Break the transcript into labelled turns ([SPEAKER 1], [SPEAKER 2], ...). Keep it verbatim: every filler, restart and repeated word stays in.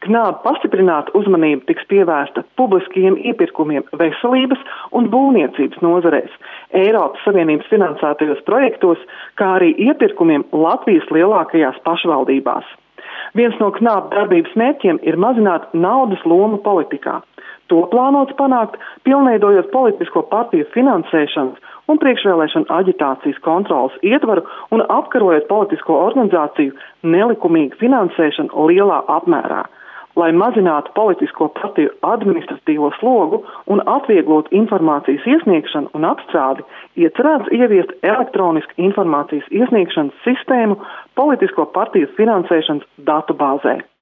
[SPEAKER 1] Knāb pastiprināta uzmanība tiks pievērsta publiskajiem iepirkumiem veselības un būvniecības nozarēs, Eiropas Savienības finansētajos projektos, kā arī iepirkumiem Latvijas lielākajās pašvaldībās. Viens no Knāb darbības mērķiem ir mazināt naudas lomu politikā. To plānots panākt, pilnveidojot politisko partiju finansēšanas un priekšvēlēšana aģitācijas kontrolas ietvaru un apkarojot politisko organizāciju nelikumīgu finansēšanu lielā apmērā. Lai mazinātu politisko partiju administratīvo slogu un atvieglotu informācijas iesniegšanu un apstrādi, iecerēts ieviest elektronisku informācijas iesniegšanas sistēmu politisko partiju finansēšanas datubāzē.